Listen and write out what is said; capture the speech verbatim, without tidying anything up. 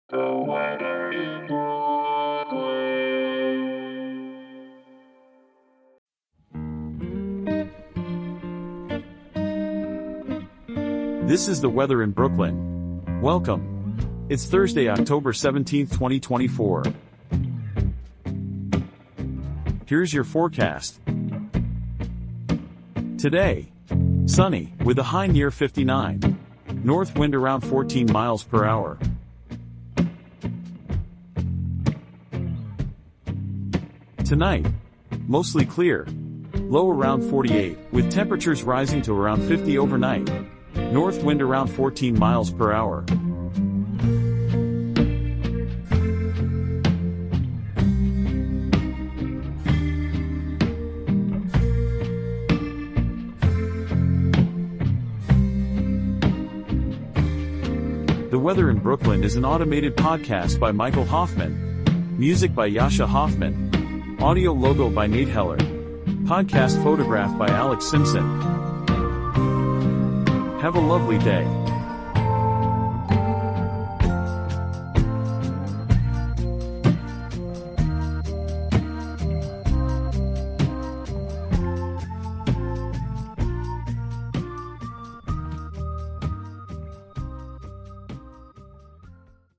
The weather in Brooklyn. This is the weather in Brooklyn. Welcome. It's Thursday, October seventeenth, twenty twenty-four. Here's your forecast. Today, sunny, with a high near fifty-nine. North wind around fourteen miles per hour. Tonight, mostly clear. Low around forty-eight, with temperatures rising to around fifty overnight. North wind around fourteen miles per hour. The Weather in Brooklyn is an automated podcast by Michael Hoffman. Music by Yasha Hoffman. Audio logo by Nate Heller. Podcast photograph by Alex Simpson. Have a lovely day.